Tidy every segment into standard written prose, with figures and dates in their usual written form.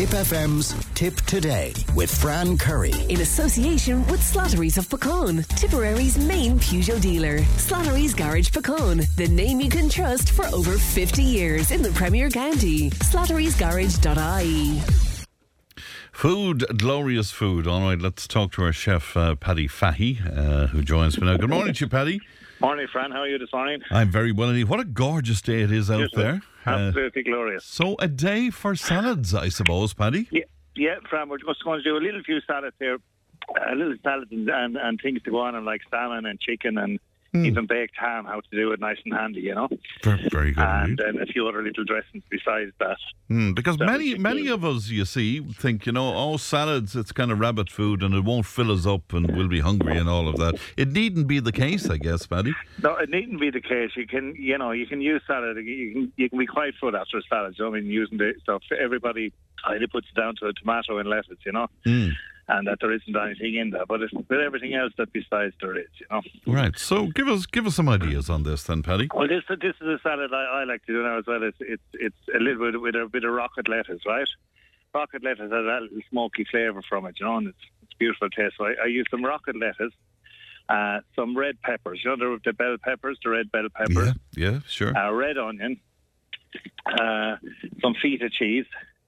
Tip FM's Tip Today with Fran Curry. In association with Slattery's of Pecan, Tipperary's main Peugeot dealer. Slattery's Garage Pecan, the name you can trust for over 50 years in the Premier County. Slattery'sGarage.ie. Food, glorious food. All right, let's talk to our chef, Paddy Fahy, who joins me now. Good morning to you, Paddy. Morning, Fran. How are you this morning? I'm very well indeed. What a gorgeous day it is out there. Absolutely glorious. So a day for salads, I suppose, Paddy? Yeah, Fran, we're just going to do a little few salads here. A little salads and things to go on, and like salmon and chicken and even baked ham, how to do it nice and handy, you know. Very good and indeed. then a few other little dressings besides that. Because many of us, you see, think, salads, it's kind of rabbit food and it won't fill us up and we'll be hungry and all of that. It needn't be the case, I guess, Paddy. No, it needn't be the case. You can use salad. You can be quite full after a salad. I mean, using the stuff. Everybody either puts it down to a tomato and lettuce, and that there isn't anything in there. But with everything else that besides there is, Right. So give us some ideas on this then, Paddy. Well, this is a salad I like to do now as well. It's a little bit with a bit of rocket lettuce, right? Rocket lettuce has that little smoky flavour from it, and it's beautiful taste. So I use some rocket lettuce, some red peppers, the bell peppers, the red bell peppers. Yeah, sure. Red onion, some feta cheese,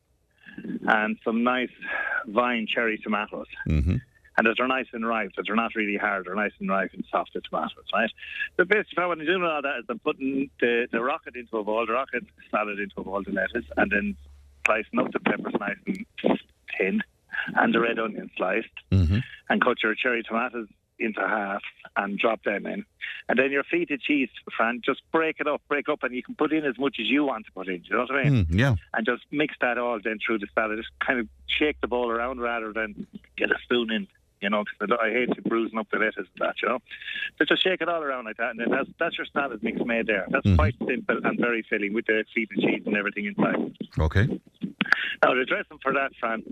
and some nice vine cherry tomatoes. Mm-hmm. And that they're nice and ripe, that they're not really hard, they're nice and ripe and soft, the tomatoes, right? The best if I want to do all that is I'm putting the rocket into a bowl, the rocket salad into a bowl, the lettuce, and then slicing up the peppers nice and thin, and the red onion sliced, and cut your cherry tomatoes into half and drop them in. And then your feta cheese, Fran, just break up, and you can put in as much as you want to put in, do you know what I mean? Yeah. And just mix that all then through the salad. Just kind of shake the bowl around rather than get a spoon in, because I hate bruising up the lettuce and that, So just shake it all around like that, and then that's your salad mix made there. That's quite simple and very filling with the feta cheese and everything inside. Okay. Now, the dressing for that, Fran,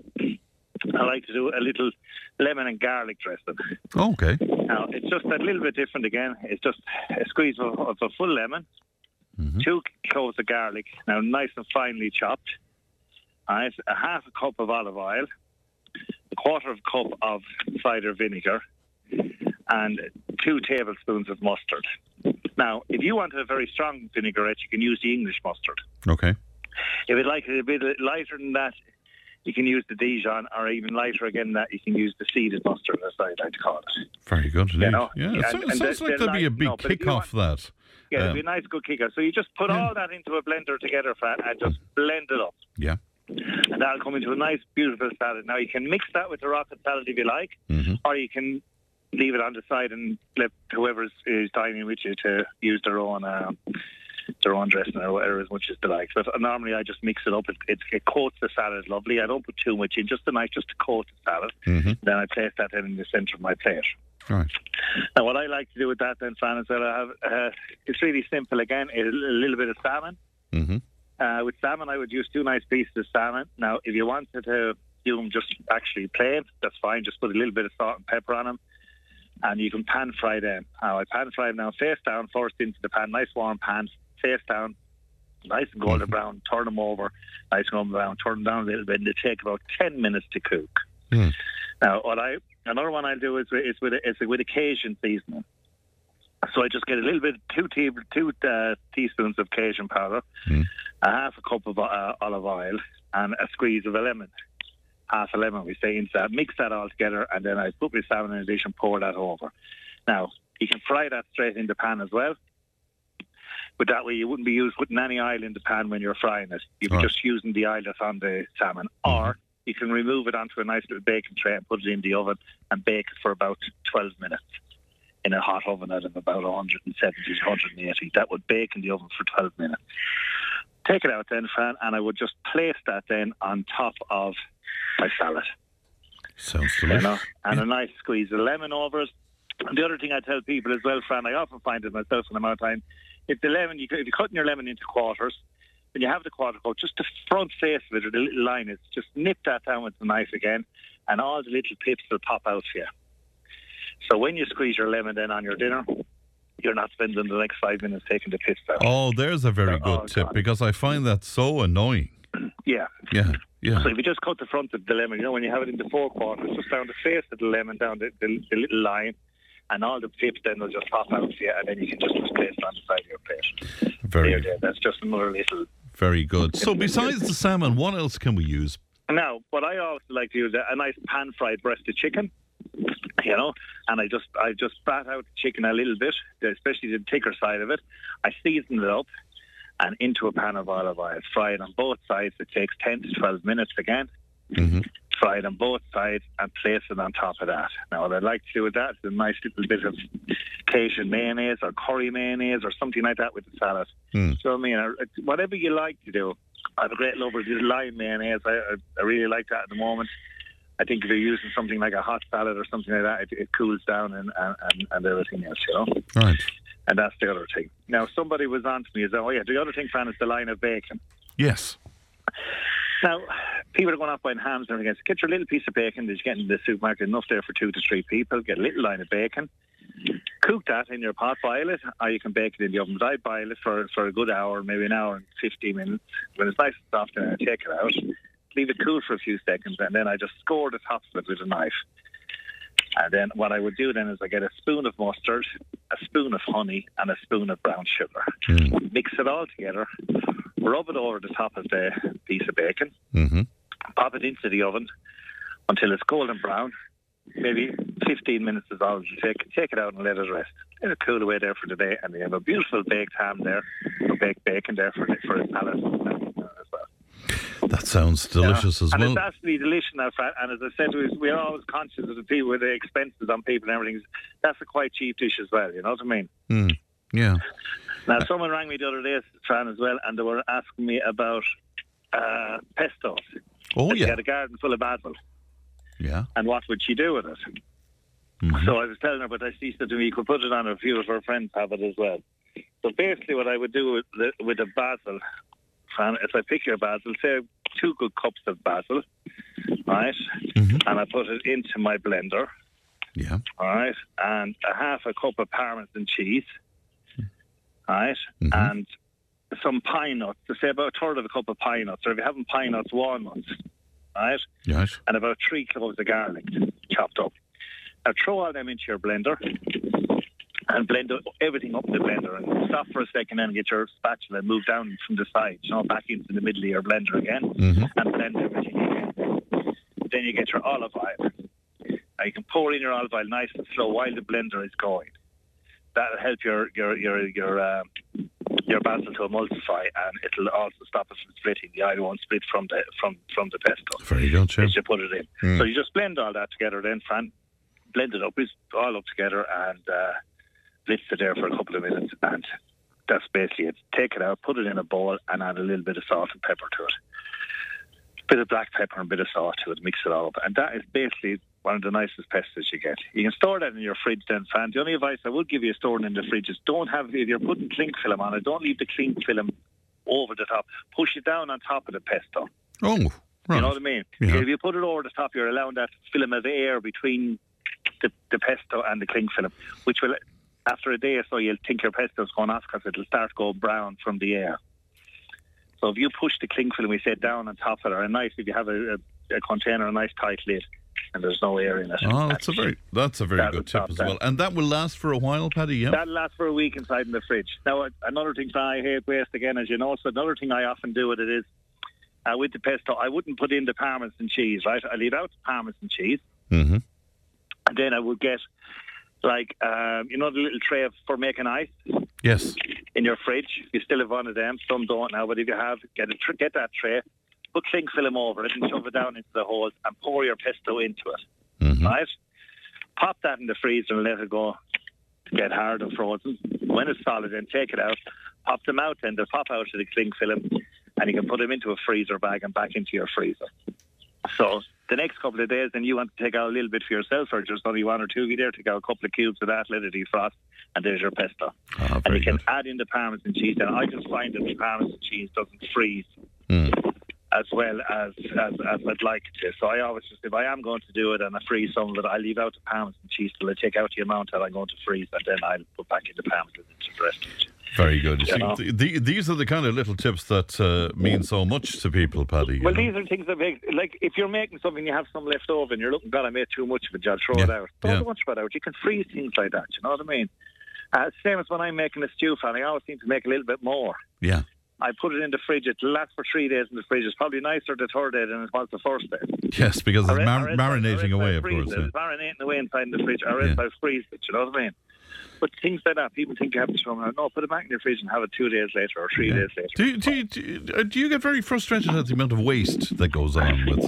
I like to do a little lemon and garlic dressing. Okay. Now, it's just a little bit different again. It's just a squeeze of a full lemon, 2 cloves of garlic, now nice and finely chopped, right, a half a cup of olive oil, a quarter of a cup of cider vinegar, and 2 tablespoons of mustard. Now, if you want a very strong vinaigrette, you can use the English mustard. Okay. If you'd like it a bit lighter than that, you can use the Dijon, or even lighter again than that, you can use the seeded mustard, as I like to call it. Very good indeed. Yeah, it sounds like there'll be a big kick off that. Yeah, it'll be a nice good kick off. So you just put all that into a blender together, Fran, and just blend it up. Yeah. And that'll come into a nice, beautiful salad. Now, you can mix that with the rocket salad if you like, or you can leave it on the side and let whoever is dining with you to use their own dressing or whatever as much as they like. But normally I just mix it up. It coats the salad lovely. I don't put too much in, just to coat the salad. Then I place that in the centre of my plate. Right. Now, what I like to do with that then, Fran, is that I have, it's really simple again, a little bit of salmon. With salmon, I would use 2 nice pieces of salmon. Now, if you wanted to do them just actually plain, that's fine. Just put a little bit of salt and pepper on them, and you can pan fry them. Now, I pan fry them now face down first into the pan, nice warm pan, face down, nice and golden brown, turn them over, nice and golden brown, turn them down a little bit, and they take about 10 minutes to cook. Now, another one I'll do is with a Cajun seasoning. So I just get a little bit, 2 teaspoons of Cajun powder, a half a cup of olive oil, and a squeeze of a lemon. Half a lemon, we say, into that. Mix that all together, and then I put my salmon in a dish and pour that over. Now, you can fry that straight in the pan as well. But that way you wouldn't be putting any oil in the pan when you're frying it. You'd be just using the oil that's on the salmon. Or you can remove it onto a nice little baking tray and put it in the oven and bake it for about 12 minutes in a hot oven at about 170 to 180. That would bake in the oven for 12 minutes. Take it out then, Fran, and I would just place that then on top of my salad. Sounds delicious. And a nice squeeze of lemon over it. And the other thing I tell people as well, Fran, I often find it myself when I'm out of time, if you're cutting your lemon into quarters, when you have the quarter cut, just the front face of it, or the little line is, just nip that down with the knife again, and all the little pips will pop out for you. So when you squeeze your lemon then on your dinner, you're not spending the next 5 minutes taking the pips out. Oh, there's a very good tip, because I find that so annoying. Yeah. Yeah. So if you just cut the front of the lemon, when you have it in the 4 quarters, just down the face of the lemon, down the little line, and all the tips then will just pop out for you, and then you can just place it on the side of your plate. Very, That's just another little... very good. So besides the salmon, what else can we use? Now, what I also like to use, a nice pan-fried breast of chicken, and I just spat out the chicken a little bit, especially the thicker side of it. I season it up and into a pan of olive oil. Fry it on both sides. It takes 10 to 12 minutes again. Mm-hmm. Fry it on both sides and place it on top of that. Now, what I'd like to do with that is a nice little bit of Cajun mayonnaise or curry mayonnaise or something like that with the salad. So, I mean, whatever you like to do. I have a great love of the lime mayonnaise. I really like that at the moment. I think if you're using something like a hot salad or something like that, it cools down and everything else, Right. And that's the other thing. Now, somebody was on to me and said, the other thing, Fran, is the line of bacon. Yes. Now, people are going off buying hams and everything. So get your little piece of bacon that you get in the supermarket, enough there for 2 to 3 people. Get a little line of bacon. Cook that in your pot, boil it, or you can bake it in the oven. But I boil it for a good hour, maybe an hour and 15 minutes. When it's nice and soft, then I take it out, leave it cool for a few seconds, and then I just score the tops of it with a knife. And then what I would do then is I get a spoon of mustard, a spoon of honey, and a spoon of brown sugar. Mix it all together, rub it over the top of the piece of bacon, pop it into the oven until it's golden brown. Maybe 15 minutes is all you take it out and let it rest. Let it cool away there for the day, and you have a beautiful baked ham there, or baked bacon there for a salad as well. That sounds delicious as well. And it's absolutely delicious now, and as I said, we're always conscious of the people with the expenses on people and everything. That's a quite cheap dish as well, you know what I mean? Yeah. Now, someone rang me the other day, Fran, as well, and they were asking me about pesto. Oh, She had a garden full of basil. Yeah. And what would she do with it? So I was telling her, but she said to me, you could put it on, a few of her friends have it as well. So basically what I would do with the basil, Fran, if I pick your basil, say 2 good cups of basil, right? And I put it into my blender, all right? And a half a cup of Parmesan cheese, right? And some pine nuts, to say about a third of a cup of pine nuts, or if you haven't pine nuts, walnuts, right? Yes. And about 3 cloves of garlic chopped up. Now throw all them into your blender and blend everything up in the blender, and stop for a second and get your spatula and move down from the side, back into the middle of your blender again, and blend everything again. Then you get your olive oil. Now you can pour in your olive oil nice and slow while the blender is going. That'll help your basil to emulsify, and it'll also stop it from splitting. The oil won't split from the pesto. Very good, Chip. As you put it in. So you just blend all that together then, Fran. Blend it up, it's all up together, and blitz it there for a couple of minutes, and that's basically it. Take it out, put it in a bowl, and add a little bit of salt and pepper to it. A bit of black pepper and a bit of salt to it, mix it all up, and that is basically one of the nicest pestos you get. You can store that in your fridge then, Fran. The only advice I would give you storing in the fridge is if you're putting cling film on it, don't leave the cling film over the top. Push it down on top of the pesto. Oh, right. You know what I mean? Yeah. If you put it over the top, you're allowing that film of air between the pesto and the cling film, which will, after a day or so, you'll think your pesto's going off because it'll start going brown from the air. So if you push the cling film, we say, down on top of it, or if you have a container, a nice tight lid, and there's no air in it. Oh, that's a very good tip as well. And that will last for a while, Paddy, yeah? That'll last for a week inside in the fridge. Now, another thing, I hate waste again, as you know, so another thing I often do with it is, with the pesto, I wouldn't put in the Parmesan cheese, right? I leave out the Parmesan cheese. And then I would get, the little tray for making ice? Yes. In your fridge. You still have one of them. Some don't now, but if you have, get that tray, put cling film over it and shove it down into the holes and pour your pesto into it. Right? Pop that in the freezer and let it go to get hard and frozen. When it's solid, then take it out, pop them out, and they'll pop out of the cling film, and you can put them into a freezer bag and back into your freezer. So the next couple of days, then you want to take out a little bit for yourself, or just only 1 or 2 of you there, take out a couple of cubes of that, let it defrost, and there's your pesto. And you can add in the Parmesan cheese, and I just find that the Parmesan cheese doesn't freeze as well as I'd like it to. So I always just, if I am going to do it and I freeze some of it, I leave out the Parmesan cheese till I take out the amount that I'm going to freeze, and then I'll put back in the Parmesan into the rest of it. Very good. You see, these are the kind of little tips that mean so much to people, Paddy. Well, these are things that make, like, if you're making something, you have some left over, and you're looking, God, I made too much of it, I'll throw it out. Don't much of it out. You can freeze things like that, you know what I mean? Same as when I'm making a stew, Fanny, I always seem to make a little bit more. Yeah. I put it in the fridge. It lasts for 3 days in the fridge. It's probably nicer the third day than it was the first day. Yes, because it's marinating away, of course. It's marinating away inside the fridge. Or else I'll freeze it, you know what I mean? But things like that, people think you have to throw them out. No, put it back in your fridge and have it 2 days later or 3 days later. Do you get very frustrated at the amount of waste that goes on with?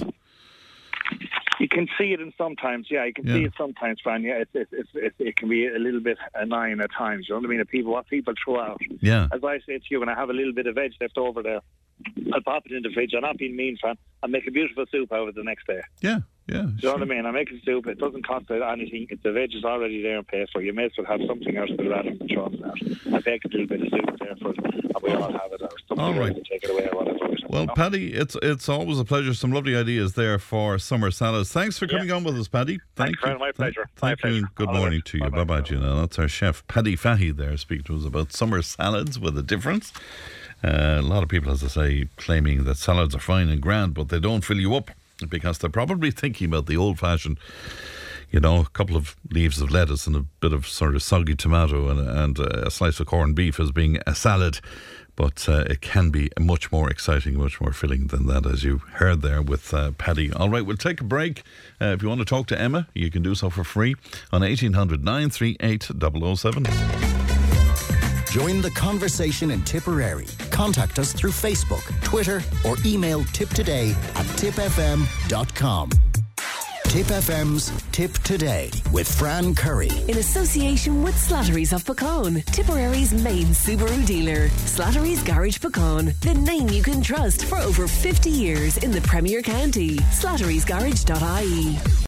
You can see it in sometimes, you can see it sometimes, Fran. Yeah, it can be a little bit annoying at times. You know what I mean? What people throw out. Yeah. As I say to you, when I have a little bit of veg left over there, I'll pop it in the fridge. I'm not being mean, Fran. I'll make a beautiful soup out of it the next day. Yeah. Do you know what I mean? I make a soup. It doesn't cost anything. The veg is already there and paid for. You may as well have something else rather than throwing it out. I bake a little bit of soup there for it, and we all have it. Or something else to take it away or whatever. Well, Paddy, it's always a pleasure. Some lovely ideas there for summer salads. Thanks for coming on with us, Paddy. Thank you. My pleasure. Thank you. And good morning to you. Bye-bye, Gina. That's our chef, Paddy Fahy, there, speaking to us about summer salads with a difference. A lot of people, as I say, claiming that salads are fine and grand, but they don't fill you up because they're probably thinking about the old-fashioned, a couple of leaves of lettuce and a bit of sort of soggy tomato and a slice of corned beef as being a salad. But it can be much more exciting, much more filling than that, as you heard there with Paddy. All right, we'll take a break. If you want to talk to Emma, you can do so for free on 1800 938 007. Join the conversation in Tipperary. Contact us through Facebook, Twitter, or email tiptoday@tipfm.com. Tip FM's Tip Today with Fran Curry. In association with Slattery's of Puckane, Tipperary's main Subaru dealer. Slattery's Garage Puckane, the name you can trust for over 50 years in the Premier County. Slattery'sGarage.ie